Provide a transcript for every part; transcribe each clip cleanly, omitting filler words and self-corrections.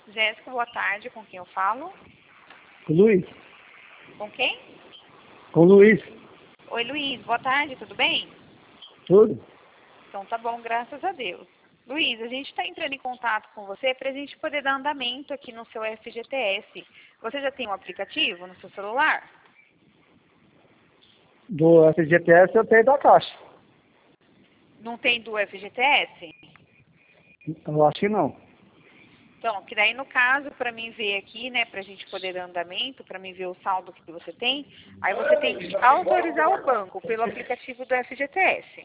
Jéssica, boa tarde. Com quem eu falo? Com o Luiz. Com quem? Com o Luiz. Oi, Luiz. Boa tarde. Tudo bem? Tudo? Então tá bom, graças a Deus. Luiz, a gente está entrando em contato com você para a gente poder dar andamento aqui no seu FGTS. Você já tem um aplicativo no seu celular? Do FGTS eu tenho da Caixa. Não tem do FGTS? Eu acho que não. Então, que daí no caso, para mim ver aqui, né, para a gente poder dar andamento, para mim ver o saldo que você tem, aí você tem que autorizar o banco pelo aplicativo do FGTS.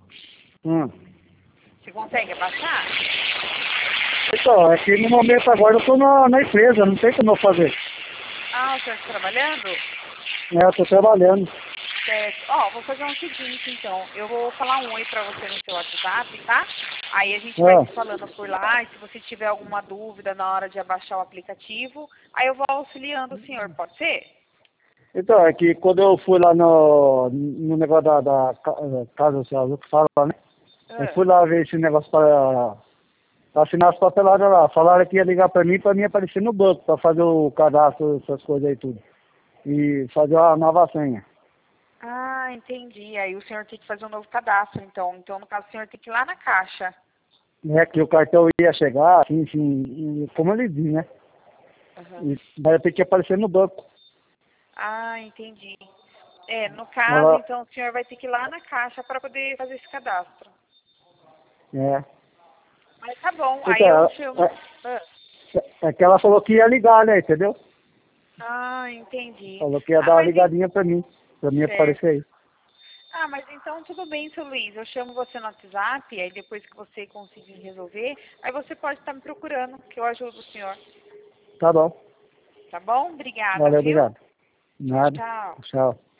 Você consegue abaixar? Então, é que no momento agora eu estou na empresa, não tem como eu fazer. Ah, o senhor está trabalhando? Eu estou trabalhando. Certo. Ó, vou fazer o seguinte, então. Eu vou falar um oi pra você no seu WhatsApp, tá? Aí a gente vai se falando por lá, e se você tiver alguma dúvida na hora de abaixar o aplicativo, aí eu vou auxiliando o senhor, pode ser? Então, é que quando eu fui lá no negócio da Casa Social, que fala, né? Eu fui lá ver esse negócio para assinar as papeladas lá. Falaram que ia ligar para mim aparecer no banco, para fazer o cadastro, essas coisas aí tudo. E fazer uma nova senha. Ah, entendi. Aí o senhor tem que fazer um novo cadastro, então. Então, no caso, o senhor tem que ir lá na caixa. É que o cartão ia chegar, assim, e como ele diz, né? Uhum. E vai ter que aparecer no banco. Ah, entendi. É, no caso, Ela, então, o senhor vai ter que ir lá na caixa para poder fazer esse cadastro. é. Mas tá bom, aí eu Então, chamo. Ah, é que ela falou que ia ligar, né? Entendeu? entendi. Falou que ia Ah, dar uma mas ligadinha pra mim certo. aparecer aí. Ah, mas então tudo bem, seu Luiz. Eu chamo você no WhatsApp, aí depois que você conseguir resolver, aí você pode estar me procurando, que eu ajudo o senhor. Tá bom. Tá bom? Obrigada, Valeu, viu? obrigado. Tchau, Nada. tchau. Tchau.